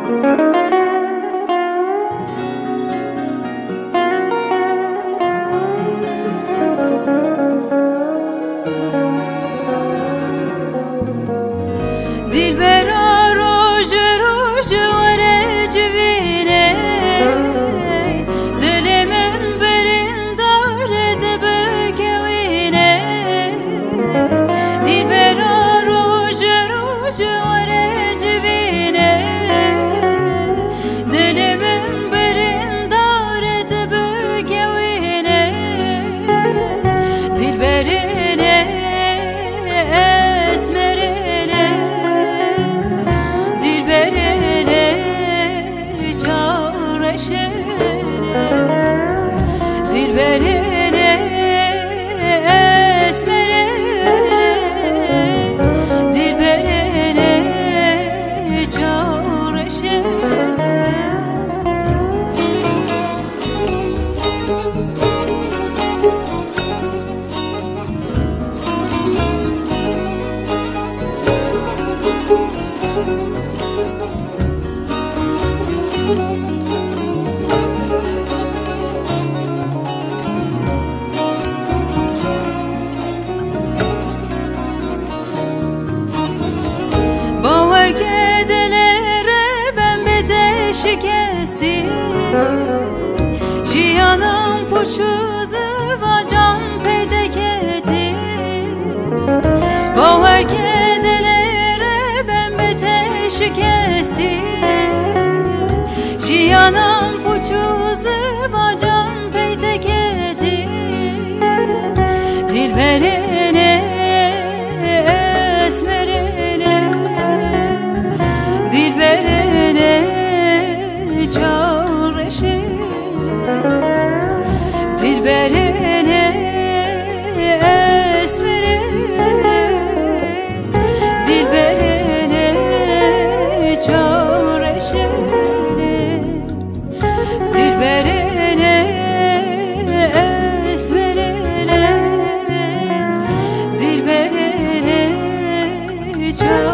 دلبرا روج روج وره جوینه دل من برندارد بگوینه دلبرا روج روج وره جوینه دل من برندارد بگوینه دلبرینه اسمرینه دلبرینه اسمرینه دلبرینه جارشه باور که دلره ben bede şikesti Jiyanım puçuzu va can pedeketi باور که دلره ben bede şikesti Jiyanım puçuzu va can pedeketi Dilberine esmerine دلبرینه جارشه دلبرینه اسمرینه دلبرینه جارشه دلبرینه اسمرینه دلبرینه جارشه